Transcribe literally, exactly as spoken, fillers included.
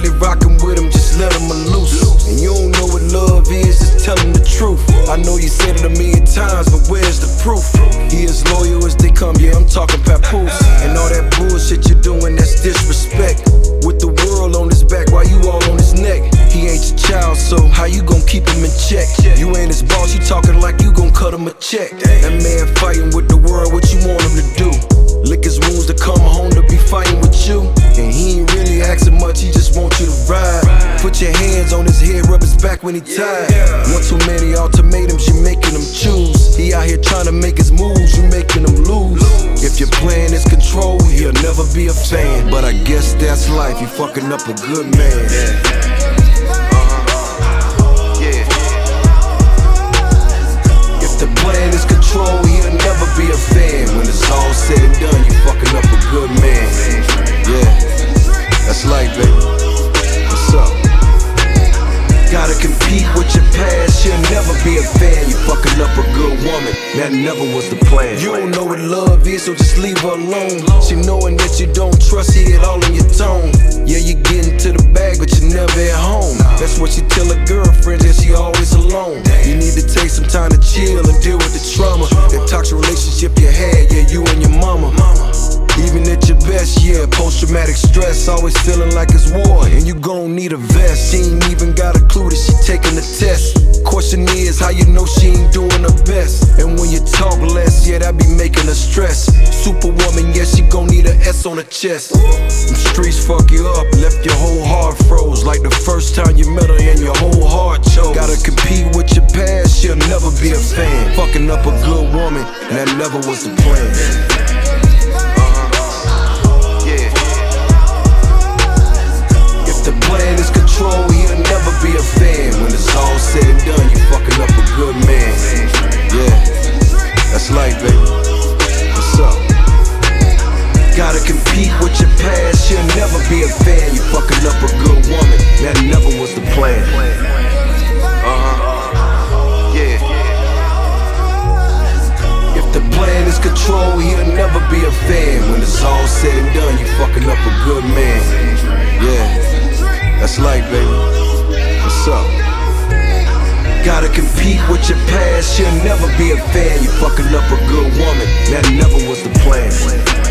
really rockin' with him, just let him loose. And you don't know what love is, just tell him the truth. I know you said it a million times, but where's the proof? He as loyal as they come, yeah, I'm talking papoose. And all that bullshit you're doing, that's disrespect. With the world on his back, while you all on his neck. He ain't your child, so how you gon' keep him in check? You ain't his boss, you talking like you gon' cut him a check. That man fighting with the world, what you want him to do? Lick his wounds to come home to be fighting with you. And he ain't really asking much, he just want you to ride. Put your hands on his head, rub his back when he tired. One too many ultimatums, you making him choose. He out here trying to make his moves, you making him lose. If your plan is control, he'll never be a fan. But I guess that's life, you fucking up a good man. If the plan is control, he'll never be a fan. When it's all said and done, you fucking up a good man. Yeah, that's life, baby. What's up? Gotta compete with your past, you'll never be a fan. You fucking up a good woman, that never was the plan. You don't know what love is, so just leave her alone. She knowing that you don't trust, see it all in your tone. Yeah, you getting to the bag, but you're never at home. That's what you tell a girlfriend, that she always alone. You need to take some time to chill and deal with the trauma. That toxic relationship you had, yeah, you and your mama. Even at your best, yeah, post-traumatic stress, always feeling like it's war, and you gon' need a vest. She ain't even got a clue that she taking the test. Question is, how you know she ain't doing her best? And when you talk less, yeah, that be making her stress. Superwoman, yeah, she gon' need a S on her chest. Them streets fuck you up, left your whole heart froze, like the first time you met her and your whole heart chose. Gotta compete with your past, she'll never be a fan. Fucking up a good woman, and that never was the plan. The plan is control, he'll never be a fan. When it's all said and done, you fucking up a good man. Yeah, that's life, baby. What's up? Gotta compete with your past, she'll never be a fan. You fucking up a good woman, that never was the plan. Uh-huh, yeah. If the plan is control, he'll never be a fan. When it's all said and done, you fucking up a good man. Yeah. That's life, baby. What's up? Gotta compete with your past, she'll never be a fan. You fucking up a good woman, that never was the plan.